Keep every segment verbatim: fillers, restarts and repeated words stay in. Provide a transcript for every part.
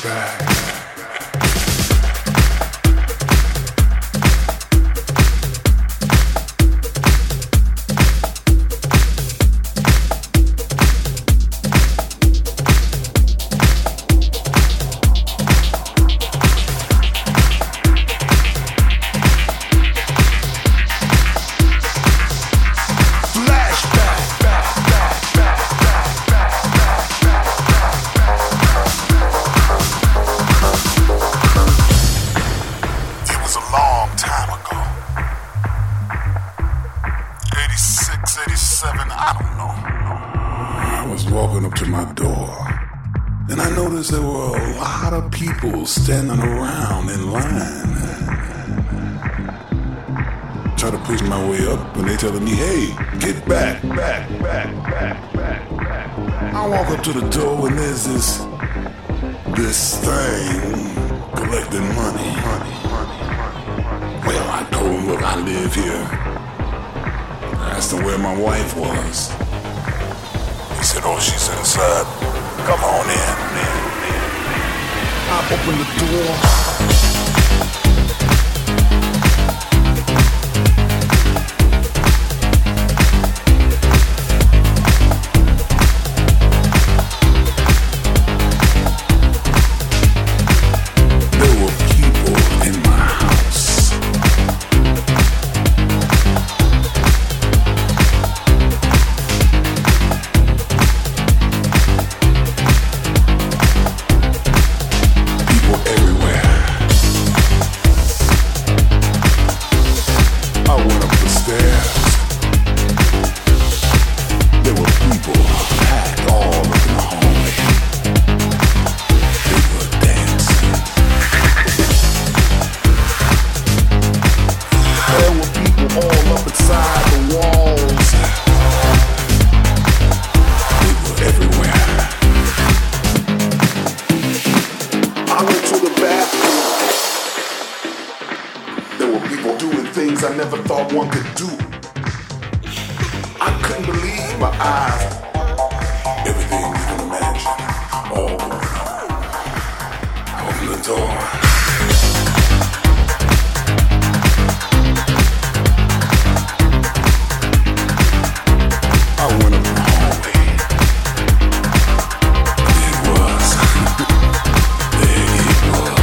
Standing around in line, try to push my way up, and they telling me, "Hey, get back, back, back, back, back, back." I walk up to the door, and there's this, this thing collecting money. Well, I told him, "Look, I live here." I asked him where my wife was. He said, "Oh, she's inside. Come on in." I opened the door. There were people in my house. I never thought one could do. I couldn't believe my eyes. Everything you can imagine, all going on. I opened the door. I went up the hallway. There it was. There it was.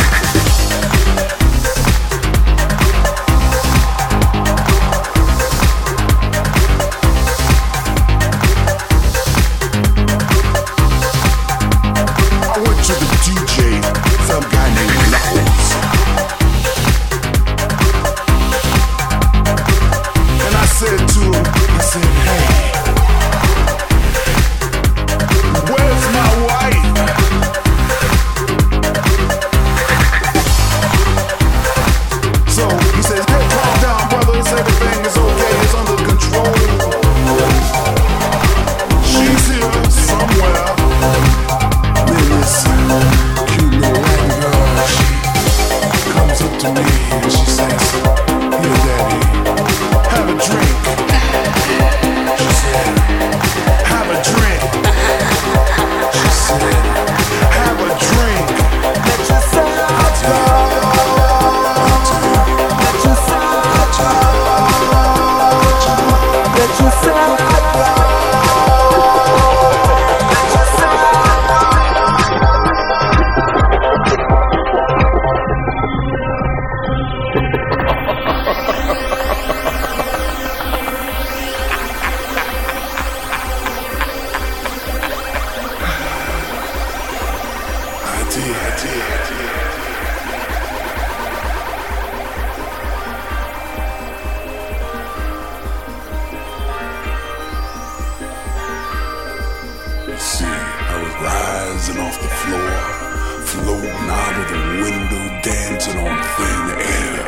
rising off the floor, floating out of the window, dancing on thin air.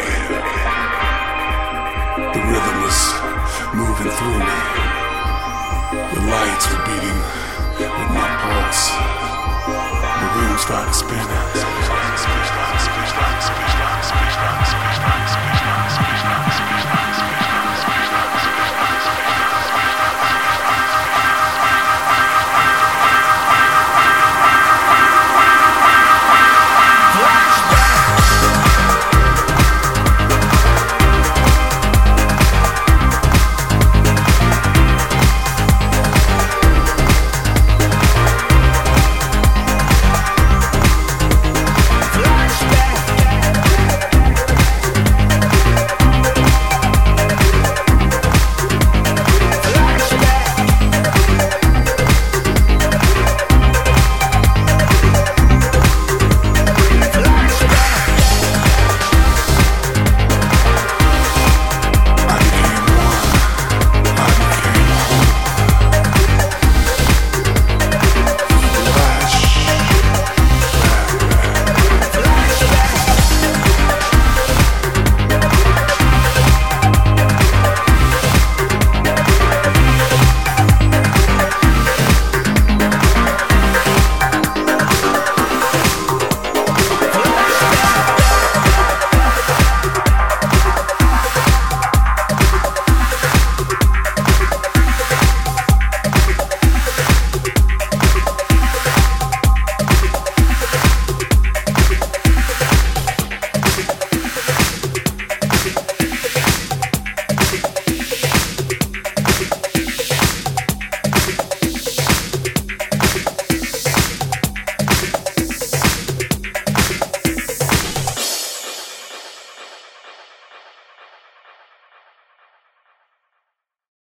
The rhythm was moving through me. The lights were beating with my pulse. The room started spinning.